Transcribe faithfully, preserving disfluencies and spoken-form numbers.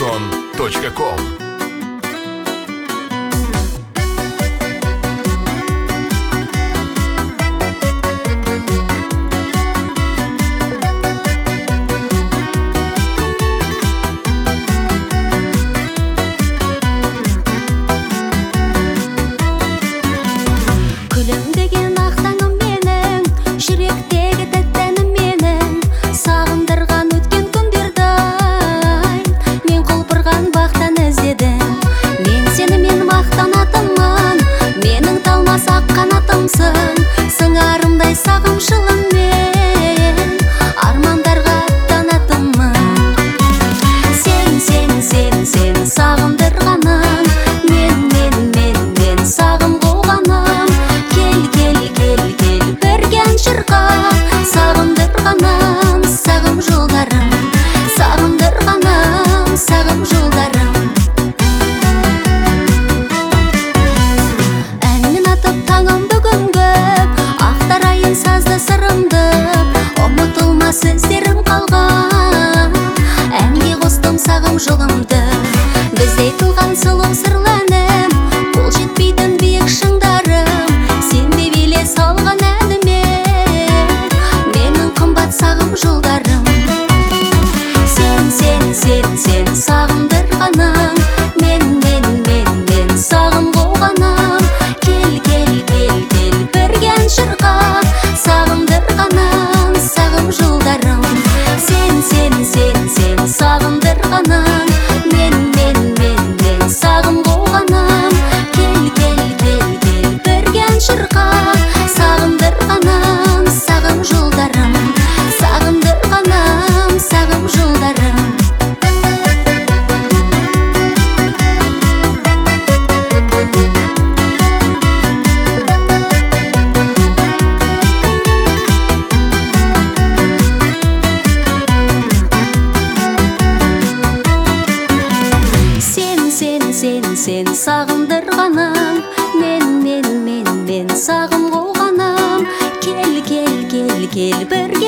озон точка ком. Күлімдеген ақтаңым менің, жүректегі тәттәнім менің, сағындырған өткен күндерді ай, мен құлпырған бақтан іздедім. Мен сені мен мақтанатынмын, менің талмас ақ қанатымсың, сыңарымдай сағымшылым мен, армандарға аттанатынмын. Сен, сен, сен, сен сағындырғаным, мен, мен, мен, мен сағым қуғаным. Кел, кел, кел, кел, бірген шырқа, сағындырғаным, сағым жолдарым, сағындырғаным, сағым жолдарым. Әнмен атып таңым бүгінгі, ақтарайын сазды сырымды, ұмытылмас іздерім қалған. Әнге қостым сағым жолымды, біздей туған сұлу сырлы әнім, қол жетпейтін биік шыңдарым, сен де биле салған әніме, менің қымбат сағым жолдарым. Сен, сен, сен, сен сағындырғаным, мен, мен, мен, мен сағым қуғаным. Кел, кел, кел, кел, бірген шырқа, сағындырғаным, сағым жолдарым. Сен, сен, сен, сен сағындырғаным, мен, мен, мен, мен сағым қуғаным. Кел, кел, кел, кел, бірген шырқа, сағындырғаным, сағым жолдарым, сағындырғаным, сағым жолдарым. Сен, сен, сен, сен сағындырғаным, мен, мен, мен, мен сағым қуғаным. Кел, кел, кел, кел, бір